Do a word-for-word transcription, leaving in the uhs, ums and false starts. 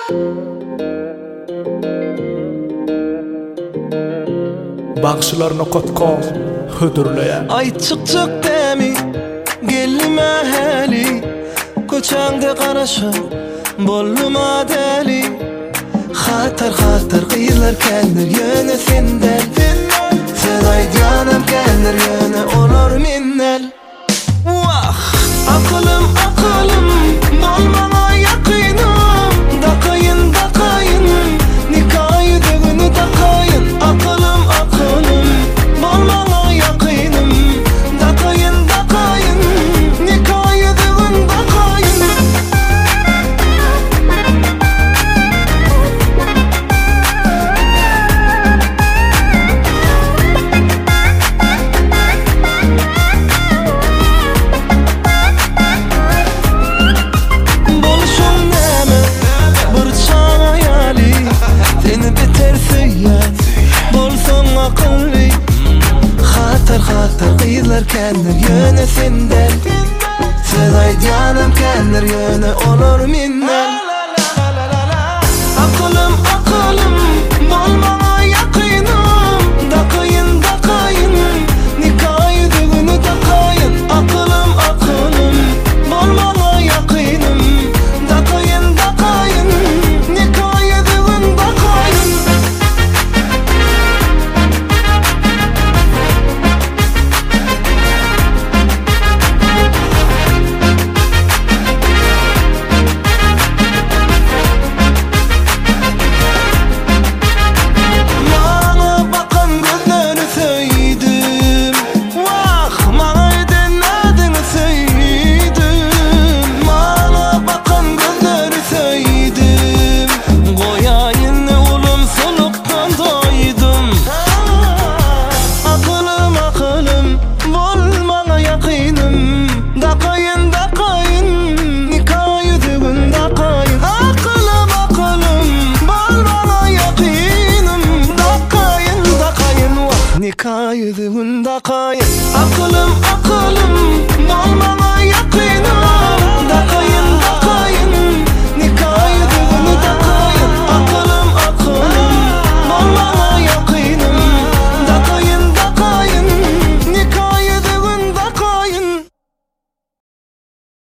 Bagşylaryna kotkal hödürleýär. Ay çık çık demi gelme heli, koçangda garaşa bolma deli. Hatar hatar qyzlar keldir ýöne senden, sen aýdanam keldir ýöne olar minnel. Wah aklım aklım bolmaňa ýakynym, dakaýyn dakaýyn nikahy degini dakaýyn. Aklım aklım bolmaňa ýakynym, dakaýyn dakaýyn nikahy degini dakaýyn. Hatar hatar qyzlar keldir ýöne senden, sen aýdanam keldir ýöne olar minnel. Aklım aklım bolmaňa ýakynym, dakaýyn dakaýyn nikahy degini dakaýyn. Aklım aklım bolmaňa ýakynym, dakaýyn dakaýyn nikahy degini dakaýyn. Dakaýyn dakaýyn nikahy degini dakaýyn. Aklym aklym bolmaňa ýakynym, dakaýyn dakaýyn wah nikahy degini dakaýyn. Aklym aklym bolmaňa ýakynym, dakaýyn